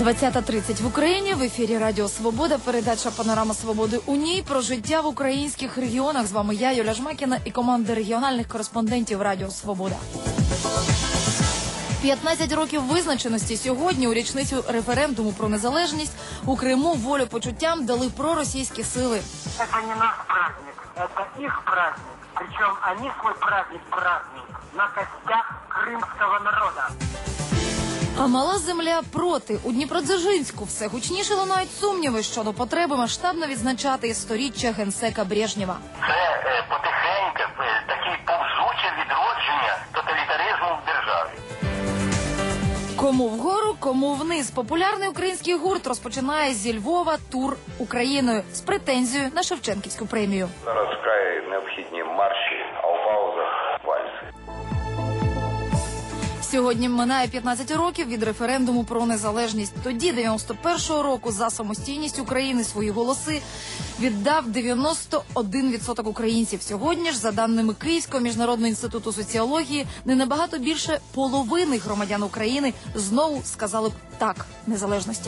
20:30 в Україні. В ефірі Радіо Свобода. Передача «Панорама Свободи» у ній про життя в українських регіонах. З вами я, Юля Жмакіна, і команда регіональних кореспондентів Радіо Свобода. 15 років визначеності сьогодні у річницю референдуму про незалежність у Криму волю почуттям дали проросійські сили. Це не наш праздник, це їх праздник. Причому вони свій праздник на костях кримського народу. А мала земля проти. У Дніпродзержинську все гучніше лунають сумніви щодо потреби масштабно відзначати сторіччя генсека Брежнєва. Це потихеньку таке повзуче відродження тоталітаризму в державі. Кому вгору, кому вниз. Популярний український гурт розпочинає зі Львова тур Україною з претензією на Шевченківську премію. Зараз вкрай необхідні марші, а у паузах вальси. Сьогодні минає 15 років від референдуму про незалежність. Тоді, 91-го року, за самостійність України свої голоси віддав 91% українців. Сьогодні ж, за даними Київського міжнародного інституту соціології, не набагато більше половини громадян України знову сказали б «так» незалежності.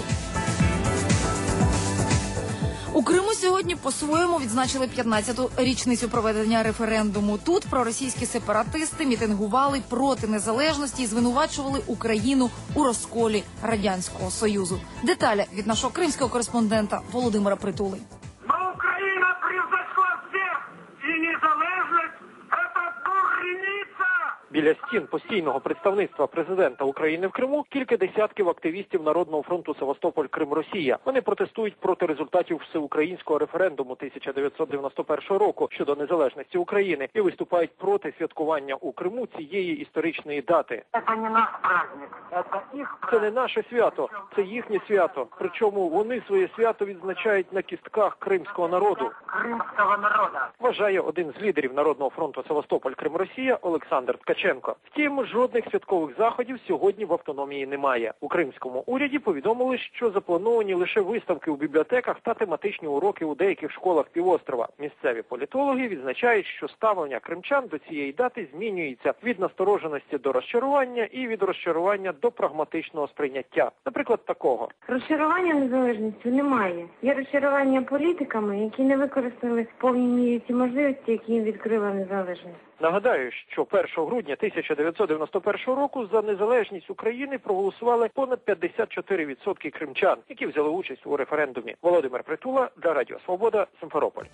У Криму сьогодні по-своєму відзначили 15-ту річницю проведення референдуму. Тут проросійські сепаратисти мітингували проти незалежності і звинувачували Україну у розколі Радянського Союзу. Деталі від нашого кримського кореспондента Володимира Притули. Но Україна превзошла всіх, і незалежність – це дурниця! Біля стін постійного представництва президента України в Криму кілька десятків активістів Народного фронту Севастополь Крим-Росія. Вони протестують проти результатів всеукраїнського референдуму 1991 року щодо незалежності України і виступають проти святкування у Криму цієї історичної дати. Це не наш праздник, це їх Це праздник. не наше свято, це їхнє свято. Причому вони своє свято відзначають на кістках кримського народу. Кримського народу. Вважає один з лідерів Народного фронту Севастополь Крим-Росія Олександр Ткаченко. Втім, жодних святкових заходів сьогодні в автономії немає. У кримському уряді повідомили, що заплановані лише виставки у бібліотеках та тематичні уроки у деяких школах півострова. Місцеві політологи відзначають, що ставлення кримчан до цієї дати змінюється від настороженості до розчарування і від розчарування до прагматичного сприйняття. Наприклад, такого. Розчарування незалежністю немає. Є розчарування політиками, які не використали в повній мірі ті можливості, які їм відкрила незалежність. Нагадаю, що 1 грудня 1991 року за незалежність України проголосували понад 54% кримчан, які взяли участь у референдумі. Володимир Притула для Радіо Свобода, Симферополь.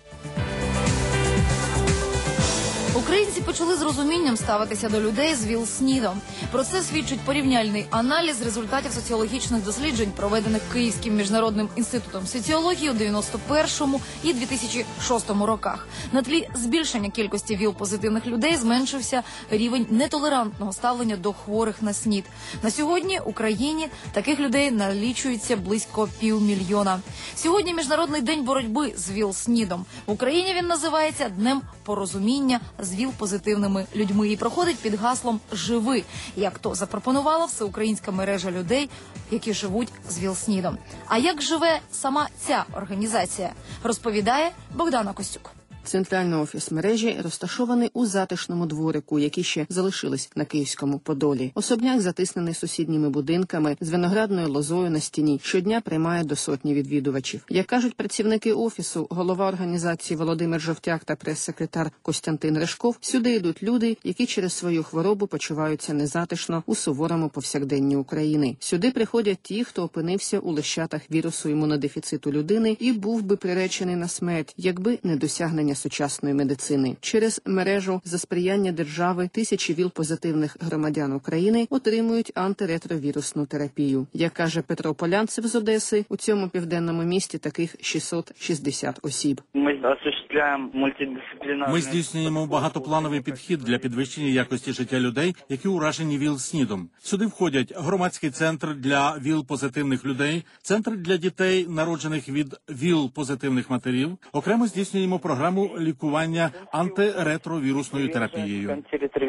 Українці почали з розумінням ставитися до людей з ВІЛ-СНІДом. Про це свідчить порівняльний аналіз результатів соціологічних досліджень, проведених Київським міжнародним інститутом соціології у 91-му і 2006 роках. На тлі збільшення кількості ВІЛ-позитивних людей зменшився рівень нетолерантного ставлення до хворих на СНІД. На сьогодні в Україні таких людей налічується близько 500 000. Сьогодні Міжнародний день боротьби з ВІЛ-СНІДом. В Україні він називається Днем порозуміння з ВІЛ-позитивними людьми і проходить під гаслом «Живи», як то запропонувала всеукраїнська мережа людей, які живуть з ВІЛ-СНІДом. А як живе сама ця організація, розповідає Богдана Костюк. Центральний офіс мережі розташований у затишному дворику, які ще залишились на Київському Подолі. Особняк затиснений сусідніми будинками з виноградною лозою на стіні. Щодня приймає до сотні відвідувачів. Як кажуть працівники офісу, голова організації Володимир Жовтяк та прес-секретар Костянтин Решков, сюди йдуть люди, які через свою хворобу почуваються незатишно у суворому повсякденні України. Сюди приходять ті, хто опинився у лещатах вірусу імунодефіциту людини і був би приречений на смерть, якби не досягнення сучасної медицини. Через мережу за сприяння держави тисячі ВІЛ-позитивних громадян України отримують антиретровірусну терапію. Як каже Петро Полянцев з Одеси, у цьому південному місті таких 660 осіб. Ми здійснюємо багатоплановий підхід для підвищення якості життя людей, які уражені ВІЛ-СНІДом. Сюди входять громадський центр для ВІЛ-позитивних людей, центр для дітей, народжених від ВІЛ-позитивних матерів. Окремо здійснюємо програму лікування антиретровірусною терапією.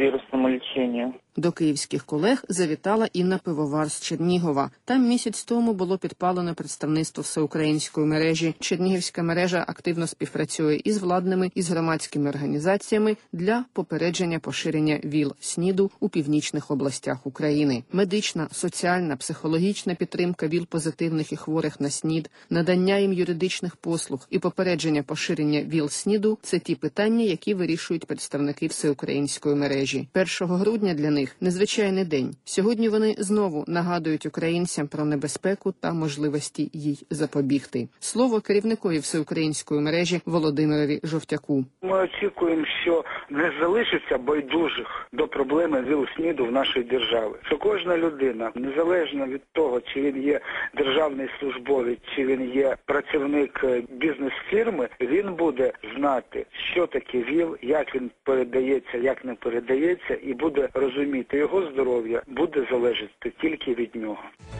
До київських колег завітала Інна Пивовар з Чернігова. Там місяць тому було підпалено представництво всеукраїнської мережі. Чернігівська мережа активно співпрацює із із владними і з громадськими організаціями для попередження поширення ВІЛ-СНІДу у північних областях України. Медична, соціальна, психологічна підтримка ВІЛ-позитивних і хворих на СНІД, надання їм юридичних послуг і попередження поширення ВІЛ-СНІДу – це ті питання, які вирішують представники всеукраїнської мережі. 1 грудня для них незвичайний день. Сьогодні вони знову нагадують українцям про небезпеку та можливості їй запобігти. Слово керівникові всеукраїнської мережі Володимирові Жовтяку. Ми очікуємо, що не залишиться байдужих до проблеми ВІЛ-СНІДу в нашій державі. Що кожна людина, незалежно від того, чи він є державний службовець, чи він є працівник бізнес-фірми, він буде знати, що таке ВІЛ, як він передається, як не передається, і буде розуміти, його здоров'я буде залежати тільки від нього.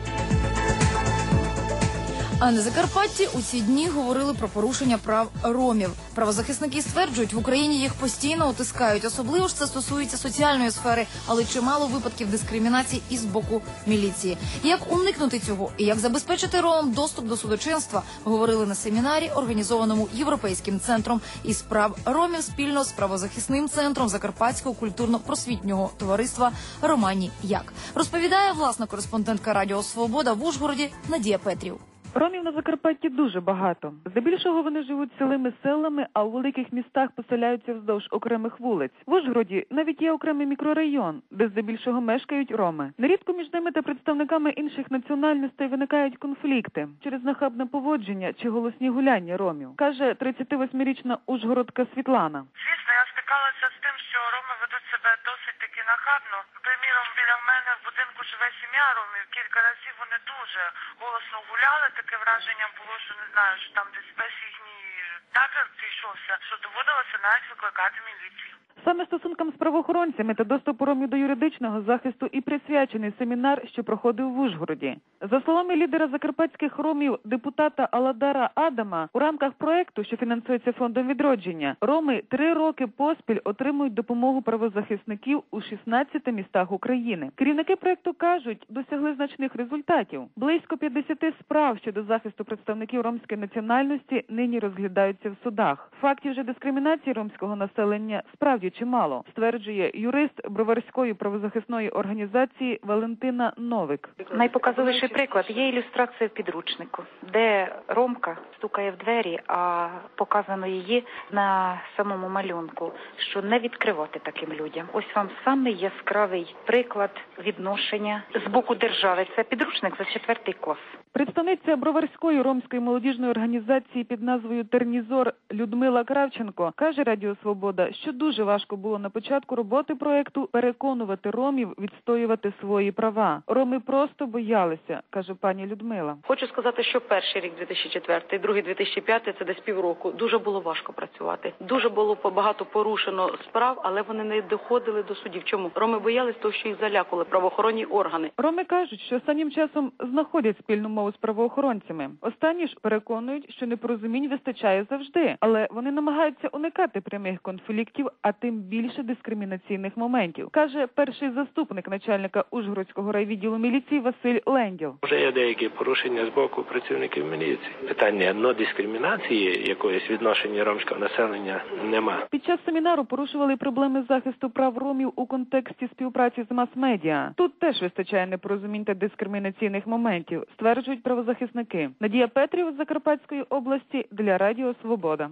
А на Закарпатті у ці дні говорили про порушення прав ромів. Правозахисники стверджують, в Україні їх постійно утискають. Особливо ж це стосується соціальної сфери, але чимало випадків дискримінації і з боку міліції. Як уникнути цього і як забезпечити ромам доступ до судочинства, говорили на семінарі, організованому Європейським центром із прав ромів спільно з правозахисним центром Закарпатського культурно-просвітнього товариства «Романі Як». Розповідає власна кореспондентка Радіо Свобода в Ужгороді Надія Петрів. Ромів на Закарпатті дуже багато. Здебільшого вони живуть цілими селами, а у великих містах поселяються вздовж окремих вулиць. В Ужгороді навіть є окремий мікрорайон, де здебільшого мешкають роми. Нерідко між ними та представниками інших національностей виникають конфлікти через нахабне поводження чи голосні гуляння ромів, каже 38-річна ужгородка Світлана. Звісно, я стикалася з тим, що роми ведуть себе досить таки нахабно. Приміром, біля мене в будинку живе сім'я ромів. Кілька разів вони дуже голосно гуляли. Таке враження було, що не знаю, що там десь весь їхній табір пішовся, що доводилося навіть викликати міліцію. Саме стосункам з правоохоронцями та доступу ромів до юридичного захисту і присвячений семінар, що проходив в Ужгороді. За словами лідера закарпатських ромів, депутата Аладара Адама, у рамках проекту, що фінансується Фондом відродження, роми 3 роки поспіль отримують допомогу правозахисників у 16 містах України. Керівники проекту кажуть, досягли значних результатів. Близько 50 справ щодо захисту представників ромської національності нині розглядаються в судах. Фактів же дискримінації ромського населення справді чимало, стверджує юрист Броварської правозахисної організації Валентина Новик. Найпоказовіший приклад є ілюстрація в підручнику, де ромка стукає в двері, а показано її на самому малюнку, що не відкривати таким людям. Ось вам самий яскравий приклад відношення з боку держави. Це підручник за 4 клас. Представниця Броварської ромської молодіжної організації під назвою «Тернізор» Людмила Кравченко каже Радіо Свобода, що дуже важко було на початку роботи проекту переконувати ромів відстоювати свої права. Роми просто боялися, каже пані Людмила. Хочу сказати, що перший рік 2004, другий 2005, це десь півроку, дуже було важко працювати. Дуже було багато порушено справ, але вони не доходили до судів. Чому? Роми боялись того, що їх залякали правоохоронні органи. Роми кажуть, що останнім часом знаходять спільну мову з правоохоронцями. Останні ж переконують, що непорозумінь вистачає завжди, але вони намагаються уникати прямих конфліктів, а тим більше дискримінаційних моментів, каже перший заступник начальника Ужгородського райвідділу міліції Василь Ленділ. Вже є деякі порушення з боку працівників міліції. Питання, но дискримінації якоїсь відношення ромського населення нема. Під час семінару порушували проблеми захисту прав ромів у контексті співпраці з мас-медіа. Тут теж вистачає непорозумінь та дискримінаційних моментів, стверджують правозахисники. Надія Петрів з Закарпатської області для Радіо Свобода.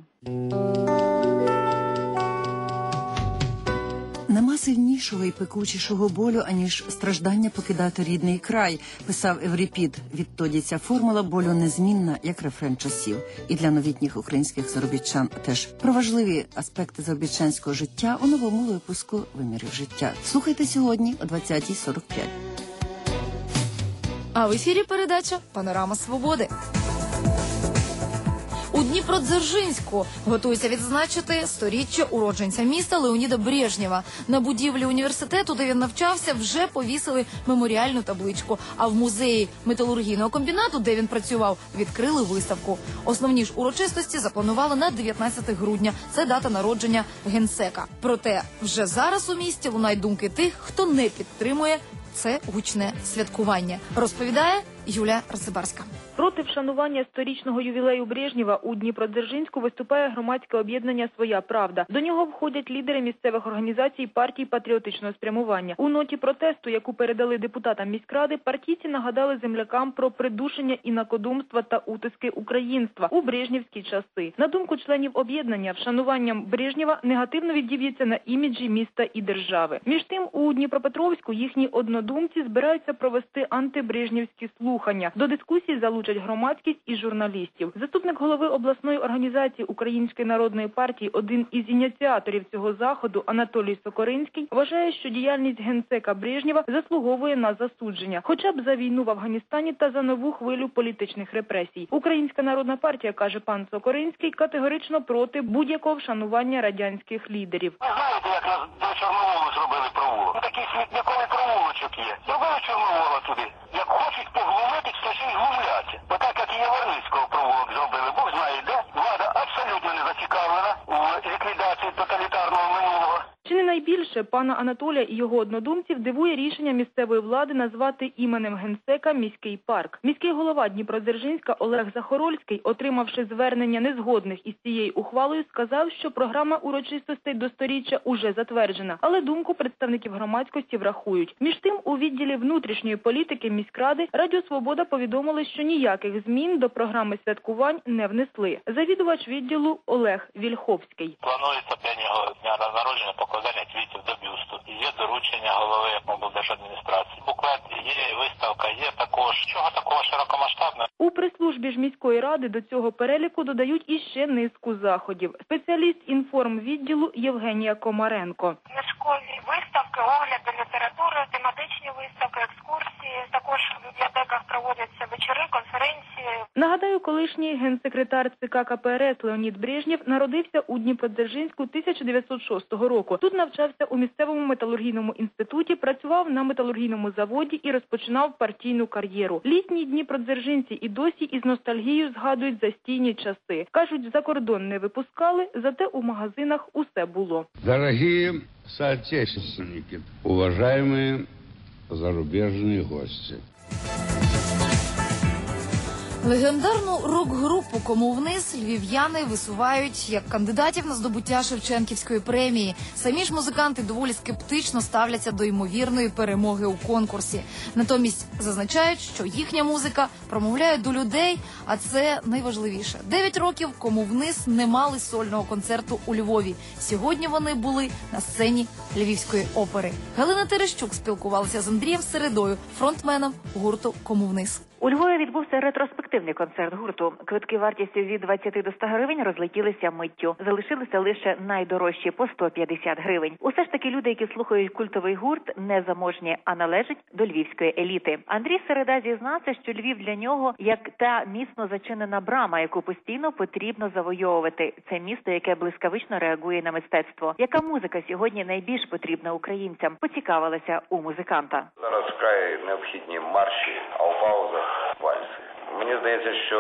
Нема сильнішого і пекучішого болю, аніж страждання покидати рідний край, писав Еврипід. Відтоді ця формула болю незмінна, як рефрен часів. І для новітніх українських заробітчан теж. Про важливі аспекти заробітчанського життя у новому випуску «Вимірів життя». Слухайте сьогодні о 20:45. А в ефірі передача «Панорама Свободи». У Дніпродзержинську готуються відзначити 100-річчя уродженця міста Леоніда Брежнєва. На будівлі університету, де він навчався, вже повісили меморіальну табличку. А в музеї металургійного комбінату, де він працював, відкрили виставку. Основні ж урочистості запланували на 19 грудня. Це дата народження генсека. Проте вже зараз у місті лунають думки тих, хто не підтримує це гучне святкування. Розповідає Юлія Рацибарська. Проти вшанування 100-річного ювілею Брежнєва у Дніпродзержинську виступає громадське об'єднання «Своя правда». До нього входять лідери місцевих організацій партій патріотичного спрямування. У ноті протесту, яку передали депутатам міськради, партійці нагадали землякам про придушення інакодумства та утиски українства у брежнєвські часи. На думку членів об'єднання, вшануванням Брежнєва негативно відіб'ється на іміджі міста і держави. Між тим, у Дніпропетровську їхні однодумці збираються провести антибрежнєвські слухання. До дискусії залучать громадськість і журналістів. Заступник голови обласної організації Української народної партії, один із ініціаторів цього заходу, Анатолій Сокоринський, вважає, що діяльність генсека Брежнєва заслуговує на засудження, хоча б за війну в Афганістані та за нову хвилю політичних репресій. Українська народна партія, каже пан Сокоринський, категорично проти будь-якого вшанування радянських лідерів. Ви знаєте, як нас до Чорноволу зробили провулок? Такий смітниковий провулочок є. Зробили Чорновола туди. Як хочуть поглумити, то ще й глумляться. Отак, як і Яворницького провулок зробили. Бог знає, де влада абсолютно не зацікавлена у ліквідації тоталітарного минулого. Чи не найбільше пана Анатолія і його однодумців дивує рішення місцевої влади назвати іменем генсека міський парк. Міський голова Дніпродзержинська Олег Захорольський, отримавши звернення незгодних із цією ухвалою, сказав, що програма урочистостей до 100-річчя уже затверджена, але думку представників громадськості врахують. Між тим, у відділі внутрішньої політики міськради Радіо Свобода повідомили, що ніяких змін до програми святкувань не внесли. Завідувач відділу Олег Вільховський. Планується дня народження покладання квітів до бюсту. Є доручення голови облдержадміністрації. Буклет є, виставка є також. Чого такого широкомасштабного? У прес-службі ж міської ради до цього переліку додають іще низку заходів. Спеціаліст інформвідділу Євгенія Комаренко. Книжкові виставки, огляди літератури, тематичні виставки, екскурсії. Також в бібліотеках проводяться вечори, конференції. Нагадаю, колишній генсекретар ЦК КПРС Леонід Брежнєв народився у Дніпродзержинську 1906 року. Тут навчався у місцевому металургійному інституті, працював на металургійному заводі і розпочинав партійну кар'єру. Літні дніпродзержинці і досі із ностальгією згадують застійні часи. Кажуть, за кордон не випускали, зате у магазинах усе було. Дорогі соотечественники, уважаемые зарубежные гости. Легендарну рок-групу «Кому вниз» львів'яни висувають як кандидатів на здобуття Шевченківської премії. Самі ж музиканти доволі скептично ставляться до ймовірної перемоги у конкурсі. Натомість зазначають, що їхня музика промовляє до людей, а це найважливіше. 9 років «Кому вниз» не мали сольного концерту у Львові. Сьогодні вони були на сцені Львівської опери. Галина Терещук спілкувалася з Андрієм Середою, фронтменом гурту «Кому вниз». У Львові відбувся ретроспективний концерт гурту. Квитки вартістю від 20 до 100 гривень розлетілися миттю. Залишилися лише найдорожчі по 150 гривень. Усе ж таки люди, які слухають культовий гурт, не заможні, а належать до львівської еліти. Андрій Середа зізнався, що Львів для нього як та міцно зачинена брама, яку постійно потрібно завойовувати. Це місто, яке блискавично реагує на мистецтво. Яка музика сьогодні найбільш потрібна українцям? Поцікавилася у музиканта. Зараз вкрай необхідні марші, а у паузах вальси. Мені здається, що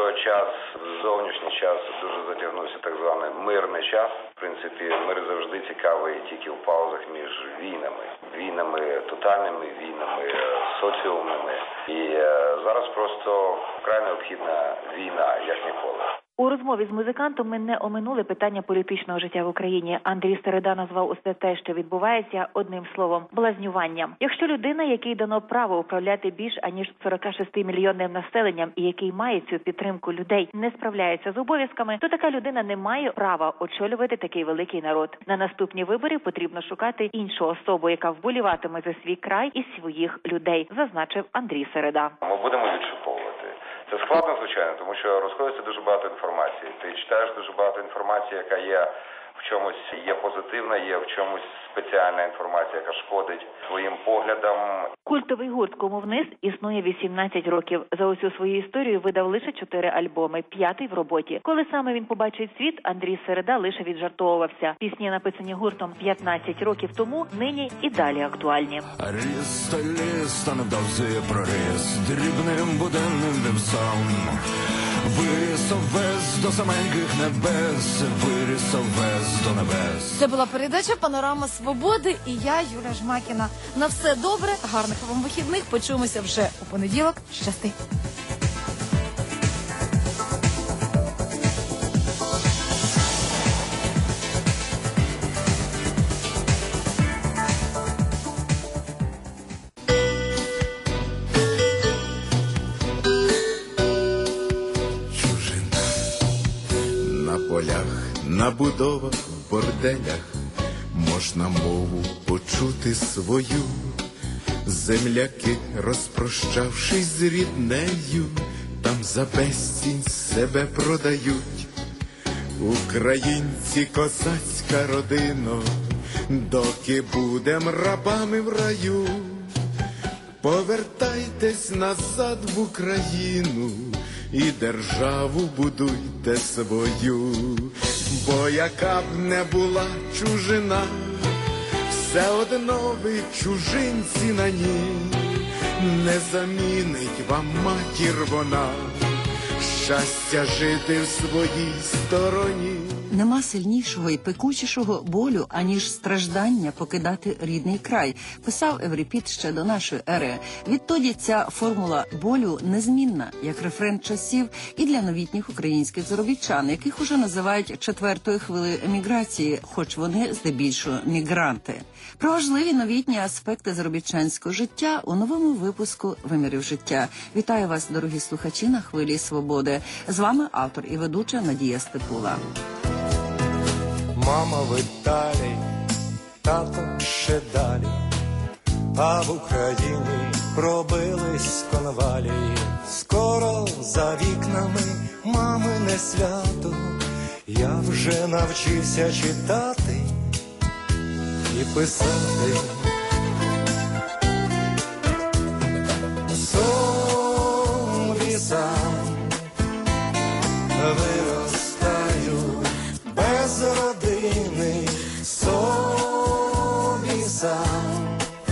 зовнішній час дуже затягнувся, так званий мирний час. В принципі, мир завжди цікавий тільки в паузах між війнами. Війнами тотальними, війнами соціумними. І зараз просто вкрай необхідна війна, як ніколи. У розмові з музикантом ми не оминули питання політичного життя в Україні. Андрій Середа назвав усе те, що відбувається, одним словом – блазнюванням. Якщо людина, якій дано право управляти більш аніж 46-мільйонним населенням і який має цю підтримку людей, не справляється з обов'язками, то така людина не має права очолювати такий великий народ. На наступні вибори потрібно шукати іншу особу, яка вболіватиме за свій край і своїх людей, зазначив Андрій Середа. Ми будемо відшуковувати. Це складно, звичайно, тому що розходиться дуже багато інформації. Ти читаєш дуже багато інформації, яка є в чомусь є позитивна, є в чомусь спеціальна інформація, яка шкодить своїм поглядам. Культовий гурт «Кому вниз» існує 18 років. За усю свою історію видав лише 4 альбоми, 5-й в роботі. Коли саме він побачить світ, Андрій Середа лише віджартовувався. Пісні, написані гуртом 15 років тому, нині і далі актуальні. Ліста невдовзі проріс дрібним буденним вівсом. Виріс овес до саменьких небес, виріс овес до небес. Це була передача «Панорама Свободи» і я, Юля Жмакіна. На все добре, гарних вам вихідних, почуємося вже у понеділок. Щасти! будовах, борделях можна мову почути свою. Земляки, розпрощавшись з ріднею, там за безцінь себе продають. Українці, козацька родино, доки будем рабами в раю, повертайтесь назад в Україну і державу будуйте свою. Бо яка б не була чужина, все одно ви чужинці на ній, не замінить вам матір вона, щастя жити в своїй стороні. Нема сильнішого і пекучішого болю, аніж страждання покидати рідний край, писав Еврипід ще до нашої ери. Відтоді ця формула болю незмінна, як рефрен часів і для новітніх українських заробітчан, яких уже називають четвертою хвилею еміграції, хоч вони здебільшого мігранти. Про важливі новітні аспекти заробітчанського життя у новому випуску «Вимірів життя». Вітаю вас, дорогі слухачі, на хвилі свободи. З вами автор і ведуча Надія Степула. Мама в Італії, тато ще далі, а в Україні пробились конвалії. Скоро за вікнами мамине свято, я вже навчився читати і писати. Собі сам виростаю без родини, собі сам,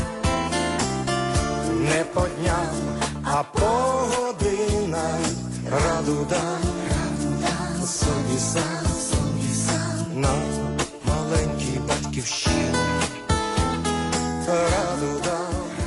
не по дням, а по годинам, раду дам собі сам, на маленькій батьківщині, раду дам.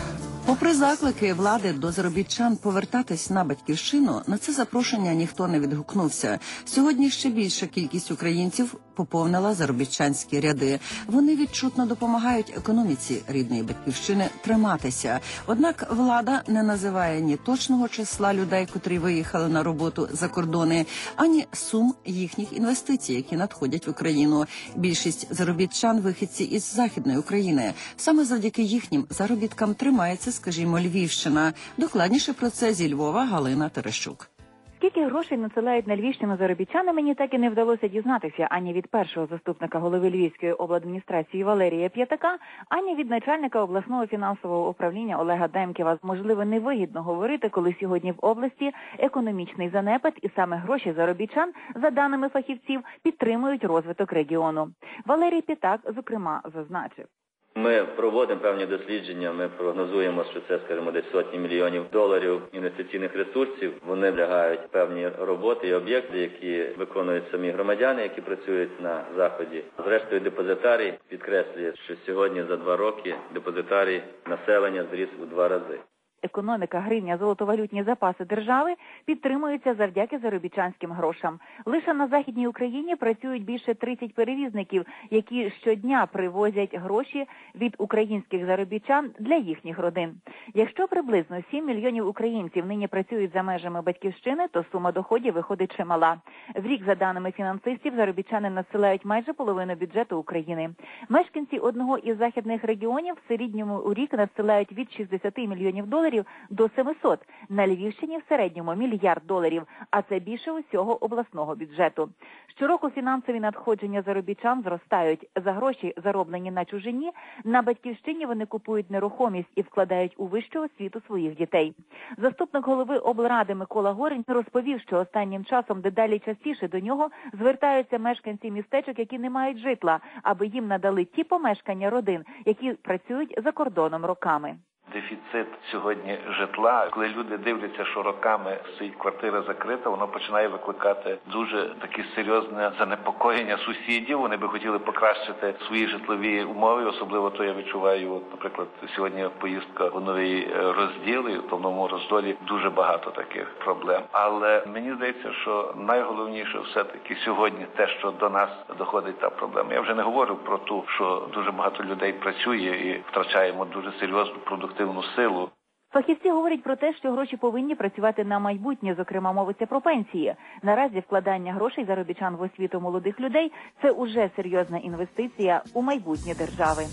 Попри заклики влади до заробітчан повертатись на батьківщину, на це запрошення ніхто не відгукнувся. Сьогодні ще більша кількість українців поповнила заробітчанські ряди. Вони відчутно допомагають економіці рідної батьківщини триматися. Однак влада не називає ні точного числа людей, котрі виїхали на роботу за кордони, ані сум їхніх інвестицій, які надходять в Україну. Більшість заробітчан – вихідці із Західної України. Саме завдяки їхнім заробіткам тримається, скажімо, Львівщина. Докладніше про це зі Львова Галина Терещук. Скільки грошей надсилають на Львівщину заробітчани, мені так і не вдалося дізнатися ані від першого заступника голови Львівської обладміністрації Валерія П'ятака, ані від начальника обласного фінансового управління Олега Демкєва. Можливо, невигідно говорити, коли сьогодні в області економічний занепад і саме гроші заробітчан, за даними фахівців, підтримують розвиток регіону. Валерій П'ятак, зокрема, зазначив. Ми проводимо певні дослідження, ми прогнозуємо, що це, скажімо, десь сотні мільйонів доларів інвестиційних ресурсів. Вони лягають певні роботи і об'єкти, які виконують самі громадяни, які працюють на Заході. Зрештою, депозитарій підкреслює, що сьогодні за 2 роки депозитарій населення зріс у 2 рази. Економіка, гривня, золотовалютні запаси держави підтримуються завдяки заробітчанським грошам. Лише на Західній Україні працюють більше 30 перевізників, які щодня привозять гроші від українських заробітчан для їхніх родин. Якщо приблизно 7 мільйонів українців нині працюють за межами батьківщини, то сума доходів виходить чимала. В рік, за даними фінансистів, заробітчани надсилають майже половину бюджету України. Мешканці одного із західних регіонів в середньому у рік надсилають від 60 мільйонів доларів до 700. На Львівщині в середньому $1 мільярд, а це більше усього обласного бюджету. Щороку фінансові надходження заробітчан зростають. За гроші, зароблені на чужині, на батьківщині вони купують нерухомість і вкладають у вищу освіту своїх дітей. Заступник голови облради Микола Горень розповів, що останнім часом дедалі частіше до нього звертаються мешканці містечок, які не мають житла, аби їм надали ті помешкання родин, які працюють за кордоном роками. Дефіцит сьогодні житла, коли люди дивляться, що роками стоїть квартира закрита, воно починає викликати дуже таке серйозне занепокоєння сусідів. Вони би хотіли покращити свої житлові умови, особливо то я відчуваю, наприклад, сьогодні поїздка у Новий Розділ, і в Новому Роздолі дуже багато таких проблем. Але мені здається, що найголовніше все-таки сьогодні те, що до нас доходить та проблема. Я вже не говорю про те, що дуже багато людей працює і втрачаємо дуже серйозну продуктивну силу. Фахівці говорять про те, що гроші повинні працювати на майбутнє, зокрема мовиться про пенсії. Наразі вкладання грошей заробітчан в освіту молодих людей – це уже серйозна інвестиція у майбутнє держави.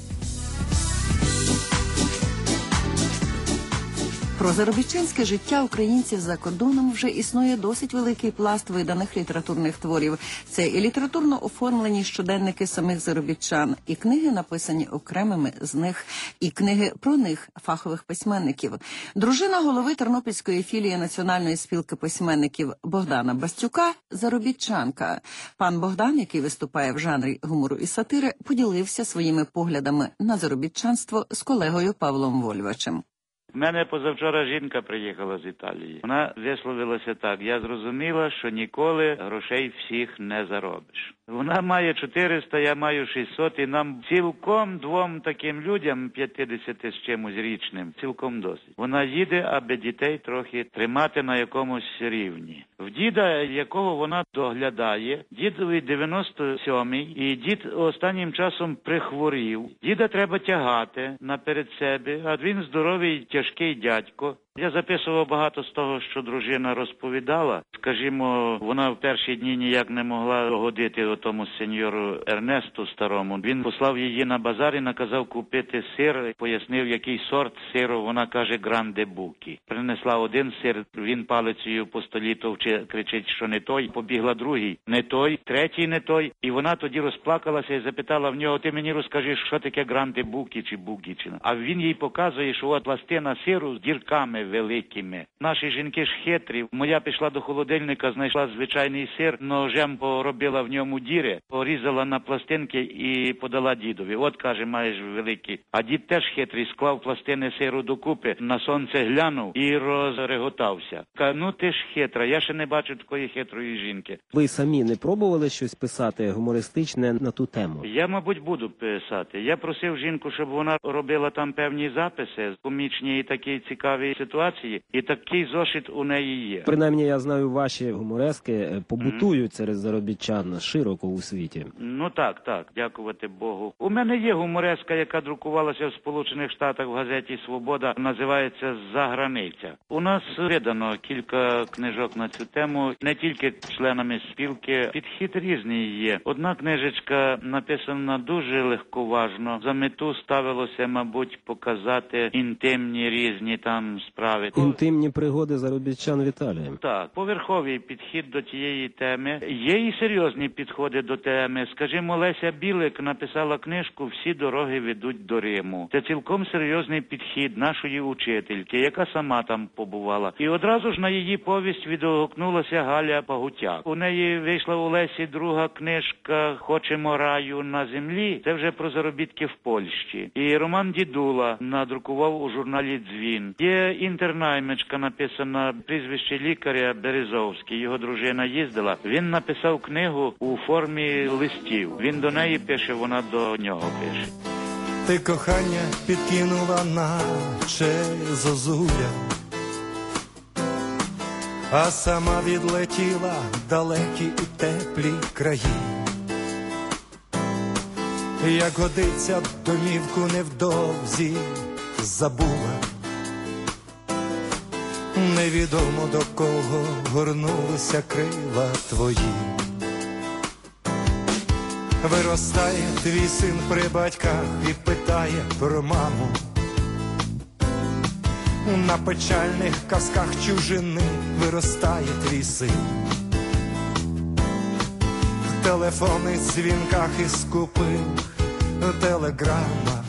Про заробітчанське життя українців за кордоном вже існує досить великий пласт виданих літературних творів. Це і літературно оформлені щоденники самих заробітчан, і книги, написані окремими з них, і книги про них, фахових письменників. Дружина голови Тернопільської філії Національної спілки письменників Богдана Бастюка – заробітчанка. Пан Богдан, який виступає в жанрі гумору і сатири, поділився своїми поглядами на заробітчанство з колегою Павлом Вольвачем. У мене позавчора жінка приїхала з Італії. Вона висловилася так: я зрозуміла, що ніколи грошей всіх не заробиш. Вона має 400, я маю 600, і нам цілком двом таким людям, 50 з чимось річним, цілком досить. Вона їде, аби дітей трохи тримати на якомусь рівні. В діда, якого вона доглядає, дідові 97-й, і дід останнім часом прихворів. Діда треба тягати наперед себе, а він здоровий, тяжкий дядько. Я записував багато з того, що дружина розповідала. Скажімо, вона в перші дні ніяк не могла догодити тому сеньору Ернесту старому. Він послав її на базар і наказав купити сир, пояснив, який сорт сиру. Вона каже «Гранде Букі». Принесла один сир, він палицею по столі товче, кричить, що не той. Побігла другий, не той, третій не той. І вона тоді розплакалася і запитала в нього: ти мені розкажи, що таке «Гранде Букі» чи «Букі». А він їй показує, що от пластина сиру з дірками великими. Наші жінки ж хитрі. Моя пішла до холодильника, знайшла звичайний сир, ножем поробила в ньому діри, порізала на пластинки і подала дідові. От, каже, маєш великий. А дід теж хитрий, склав пластини сиру докупи, на сонце глянув і розреготався. Каже, ну ти ж хитра, я ще не бачу такої хитрої жінки. Ви самі не пробували щось писати гумористичне на ту тему? Я, мабуть, буду писати. Я просив жінку, щоб вона робила там певні записи, комічні і такі цікаві ситуації, і такий зошит у неї є. Принаймні, я знаю, ваші гуморески побутують серед заробітчан широко у світі. Ну так, дякувати Богу. У мене є гумореска, яка друкувалася в Сполучених Штатах в газеті «Свобода», називається «Заграниця». У нас видано кілька книжок на цю тему, не тільки членами спілки. Підхід різний є. Одна книжечка написана дуже легковажно. За мету ставилося, мабуть, показати інтимні різні там справи. Інтимні пригоди заробітчан в Італії. Так, поверховий підхід до тієї теми. Є і серйозні підходи до теми. Скажімо, Леся Білик написала книжку «Всі дороги ведуть до Риму». Це цілком серйозний підхід нашої учительки, яка сама там побувала. І одразу ж на її повість відгукнулася Галя Пагутяк. У неї вийшла у Лесі друга книжка «Хочемо раю на землі». Це вже про заробітки в Польщі. І Роман Дідула надрукував у журналі «Дзвін». Є інтернаймичка написана, прізвище лікаря Березовський. Його дружина їздила. Він написав книгу у формі листів. Він до неї пише, вона до нього пише. Ти кохання підкинула, наче зозуля, а сама відлетіла в далекі і теплі краї. Як годиться, домівку невдовзі забула. Невідомо до кого горнулися крила твої. Виростає твій син при батьках і питає про маму. На печальних казках чужини виростає твій син. В телефонних дзвінках і скупих телеграмах.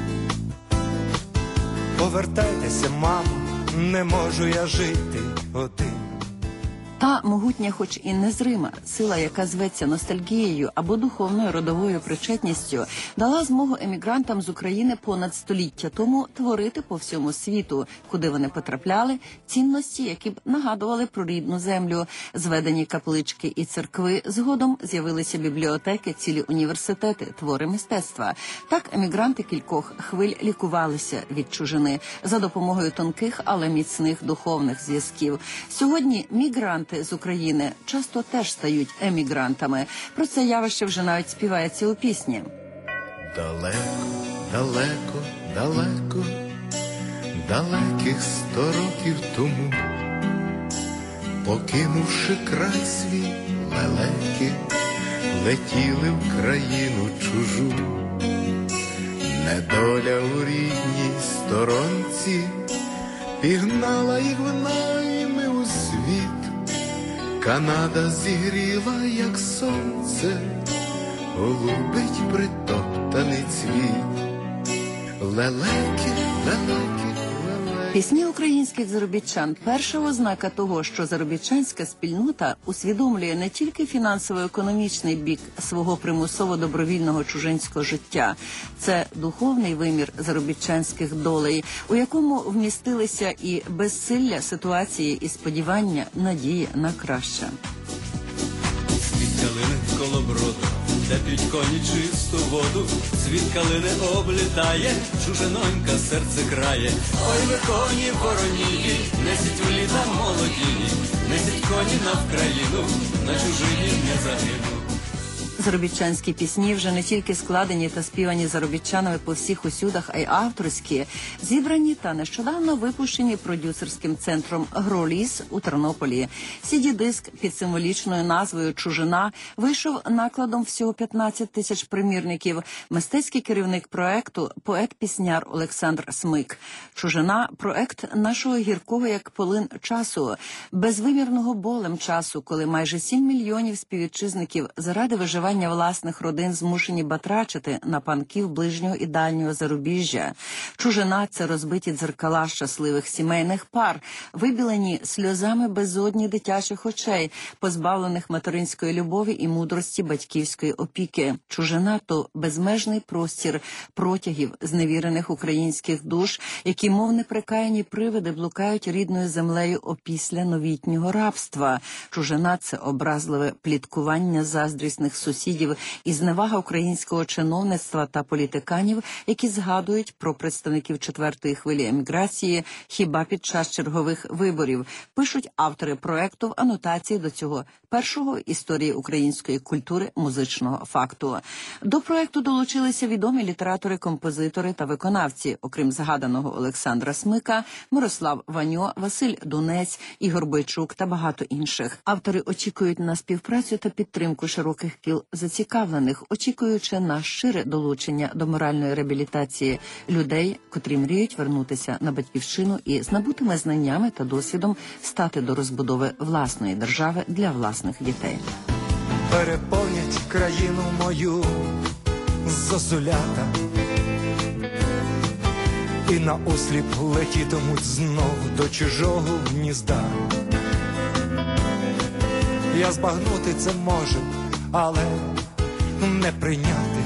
Повертайтеся, мамо, не можу я жити один. Та могутня, хоч і незрима, сила, яка зветься ностальгією або духовною родовою причетністю, дала змогу емігрантам з України понад століття тому творити по всьому світу, куди вони потрапляли, цінності, які б нагадували про рідну землю. Зведені каплички і церкви, згодом з'явилися бібліотеки, цілі університети, твори мистецтва. Так емігранти кількох хвиль лікувалися від чужини за допомогою тонких, але міцних духовних зв'язків. Сьогодні мігранти з України часто теж стають емігрантами. Про це явище вже навіть співається у пісні. Далеко, далеко, далеко, далеких 100 років тому, покинувши край свій, лелеки летіли в країну чужу. Недоля у рідній сторонці пігнала їх в найми у світ. Канада зігріла, як сонце, голубить притоптаний цвіт. Лелеки, лелеки. Пісні українських заробітчан – перша ознака того, що заробітчанська спільнота усвідомлює не тільки фінансово-економічний бік свого примусово-добровільного чужинського життя. Це духовний вимір заробітчанських долей, у якому вмістилися і безсилля ситуації, і сподівання, надії на краще. Світ калини колоброду, де п'ють коні чисту воду, світ калини облітає, чужинонька серце крає. Ой, ви коні воронії, несіть в літа молодії, несіть коні на Вкраїну, на чужині не загину. Заробітчанські пісні вже не тільки складені та співані заробітчанами по всіх усюдах, а й авторські, зібрані та нещодавно випущені продюсерським центром «Гроліс» у Тернополі. CD-диск під символічною назвою «Чужина» вийшов накладом всього 15 тисяч примірників. Мистецький керівник проекту – поет-пісняр Олександр Смик. «Чужина» – проект нашого гіркого як полин часу, безвимірного болем часу, коли майже 7 мільйонів співвітчизників заради виживання власних родин змушені батрачити на панків ближнього і дальнього зарубіжжя. «Чужина» – це розбиті дзеркала щасливих сімейних пар, вибілені сльозами безодні дитячих очей, позбавлених материнської любові і мудрості батьківської опіки. «Чужина» – то безмежний простір протягів зневірених українських душ, які, мов неприкаяні привиди, блукають рідною землею опісля новітнього рабства. «Чужина» – це образливе пліткування заздрісних сусідів і зневага українського чиновництва та політиканів, які згадують про представників четвертої хвилі еміграції хіба під час чергових виборів, пишуть автори проекту в анотації до цього першого історії української культури музичного факту. До проекту долучилися відомі літератори, композитори та виконавці, окрім згаданого Олександра Смика, Мирослав Ваньо, Василь Дунець, Ігор Бойчук та багато інших. Автори очікують на співпрацю та підтримку широких кіл зацікавлених, очікуючи на щире долучення до моральної реабілітації людей, котрі мріють вернутися на батьківщину і з набутими знаннями та досвідом стати до розбудови власної держави для власних дітей. Переповнять країну мою зозулята, і на осліп летітимуть знов до чужого гнізда. Я збагнути це можу, але не прийняти.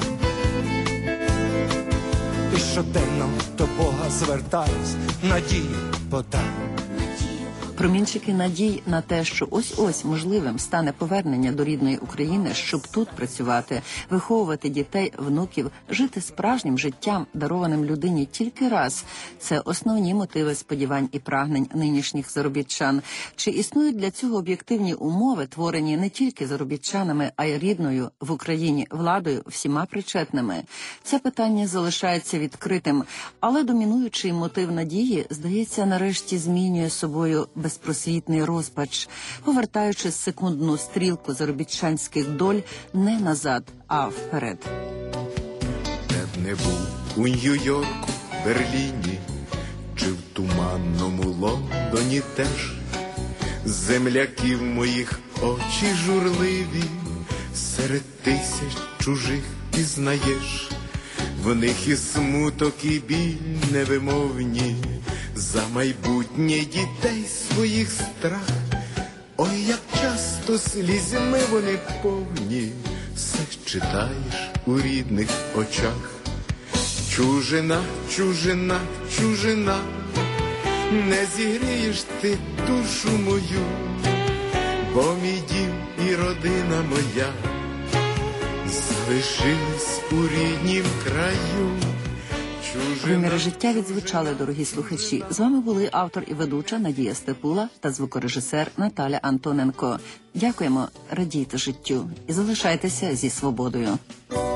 І щоденно до Бога звертаюсь, надію подай. Промінчики надій на те, що ось-ось можливим стане повернення до рідної України, щоб тут працювати, виховувати дітей, внуків, жити справжнім життям, дарованим людині тільки раз. Це основні мотиви сподівань і прагнень нинішніх заробітчан. Чи існують для цього об'єктивні умови, творені не тільки заробітчанами, а й рідною в Україні владою, всіма причетними? Це питання залишається відкритим, але домінуючий мотив надії, здається, нарешті змінює собою безпросвітний розпач, повертаючи секундну стрілку заробітчанських доль не назад, а вперед. Де б не був у Нью-Йорку, Берліні чи в туманному Лондоні теж, земляків моїх очі журливі, серед тисяч чужих пізнаєш, в них і смуток, і біль невимовні, за майбутнє дітей своїх страх. Ой, як часто слізьми вони повні, все читаєш у рідних очах. Чужина, чужина, чужина, не зігрієш ти душу мою, бо мій дім і родина моя залишились у ріднім краю. Виміри життя відзвучали, дорогі слухачі. З вами були автор і ведуча Надія Степула та звукорежисер Наталя Антоненко. Дякуємо, радійте життю і залишайтеся зі свободою.